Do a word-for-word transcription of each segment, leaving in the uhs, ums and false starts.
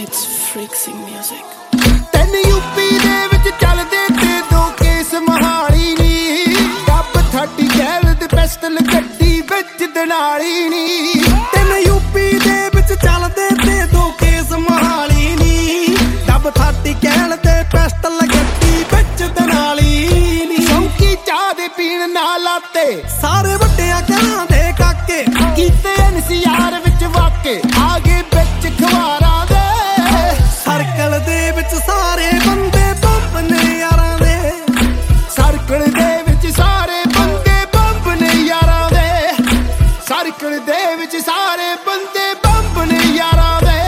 It's freaksing music. ਤੈਨ UP ਦੇ ਵਿੱਚ ਚੱਲਦੇ ਤੇ ਦੋ ਕੇਸ ਮਹਾਲੀ ਨੀ ਡੱਬ ਥਰਟੀ ਗੈਲ ਦੇ ਪਿਸਟਲ ਗੱਡੀ ਵਿੱਚ ਦਨਾਲੀ ਨੀ ਤੈਨ ਯੂਪੀ ਦੇ ਵਿੱਚ ਚੱਲਦੇ ਤੇ ਦੋ ਕੇਸ ਮਹਾਲੀ ਨੀ ਡੱਬ ਥਰਟੀ ਗੈਲ ਦੇ ਪਿਸਟਲ ਗੱਡੀ ਵਿੱਚ ਦਨਾਲੀ ਨੀ ਸ਼ੌਂਕੀ ਚਾਹ ਦੇ ਪੀਣ ਨਾਲ ਲਾਤੇ ਸਾਰੇ ਵੱਡਿਆਂ ਘਰਾਂ ਦੇ ਕਾਕੇ ਕੀਤੇ ਐਨਸੀਆਰ ਵਿੱਚ ਵਾਕੇ ਆਗੇ ਵਿੱਚ ਖਵਾਰਾਂ ਦੇ ਸਰਕਲ ਦੇ ਵਿੱਚ ਸਾਰੇ ਬੰਦੇ ਬੰਬ ਨੇ ਯਾਰਾਂ ਦੇ ਸਰਕਲ ਦੇ ਵਿੱਚ ਸਾਰੇ ਬੰਦੇ ਬੰਬ ਨੇ ਯਾਰਾਂ ਦੇ ਸਰਕਲ ਦੇ ਵਿੱਚ ਸਾਰੇ ਬੰਦੇ ਬੰਬ ਨੇ ਯਾਰਾਂ ਦੇ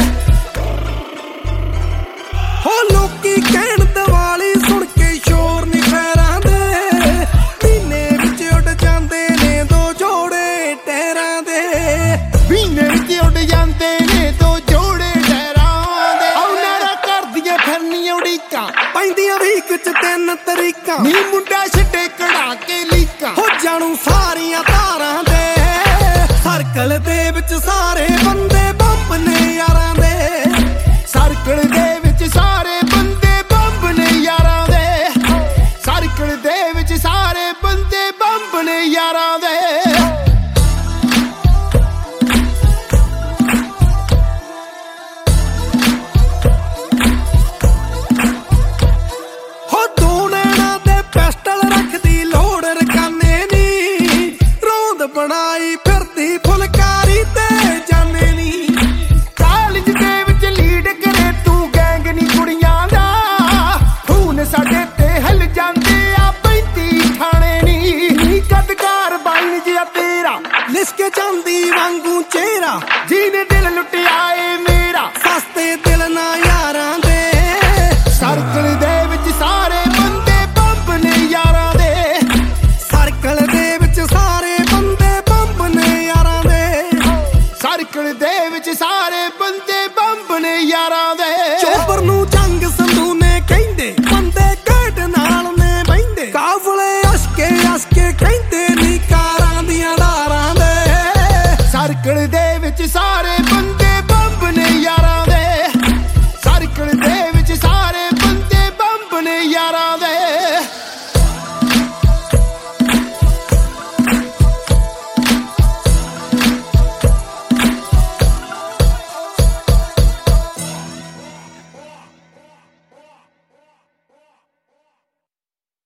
ਹੋ ਲੋਕੀ ਕਹਿਣ ਦਿਵਾਲੀ ਸੁਣ ਕੇ ਸ਼ੋਰ ਨੀ ਖੈਰਾਂ ਦੇ ਮਹੀਨੇ ਵਿੱਚ ਉੱਡ ਜਾਂਦੇ ਨੇ ਦੋ ਜੋੜੇ ਟਹਿਰਾਂ ਦੇ ਮਹੀਨੇ ਵਿੱਚ ਉੱਡ ਜਾਂਦੇ ਨੇ ਦੋ ਜੋੜੇ ਟਹਿਰਾਂ ਦੇ ਉਹਨਾਂ ਦਾ ਕਰਦੀਆਂ ਫਿਰਨੀਆਂ ਉਡੀਕਾਂ ਪੈਂਦੀਆਂ ਵੀਕ ਚ ਤਿੰਨ ਤਰੀਕਾਂ ਨੀ ਮੁੰਡਾ ਛੱਡੇ ਕਢਾ ਕੇ ਲੀਕਾਂ ਹੋ ਜਾਣੂ ਸਾਰੀਆਂ ਤਾਰਾਂ ਦੇ ਸਰਕਲ ਦੇ ਵਿੱਚ ਸਾਰੇ ਬੰਦੇ ਬੰਬ ਨੇ ਯਾਰਾਂ ਦੇ ਸਰਕਲ ਦੇ ਵਿੱਚ ਸਾਰੇ ਬੰਦੇ ਬੰਬ ਨੇ ਯਾਰਾਂ ਦੇ ਸਰਕਲ ਦੇ ਵਿੱਚ ਸਾਰੇ ਬੰਦੇ ਬੰਬ ਨੇ ਯਾਰਾਂ ਦੇ ਹੋ ਦੋ ਨੈਣਾ ਤੇ ਪਿਸਟਲ ਰੱਖਦੀ ਲੋੜ ਰਕਾਨੇ ਨੀ ਰੋਂਦ ਬਣਾਈ ਫਿਰਦੀ ਫੁਲਕਾਰੀ ਤੇ ਜਾਣੇ ਨੀ ਕਾਲਜ ਦੇ ਵਿੱਚ ਲੀਡ ਕਰੇ ਤੂੰ ਗੈਂਗ ਨੀ ਕੁੜੀਆਂ ਦਾ ਖੂਨ ਸਾਡੇ ਤੇ ਹਿਲ ਜਾਂਦੇ ਆ ਪੈਂਤੀ ਖਾਣੇ ਨੀ ਕਦਕਾਰ ਬਾਈਨ ਜਿਹਾ ਤੇਰਾ ਲਿਸਕੇ ਜਾਂਦੀ ਵਾਂਗੂ ਚਿਹਰਾ ਜਿਹਨੇ ਦਿਲ ਲੁੱਟਿਆ ਏ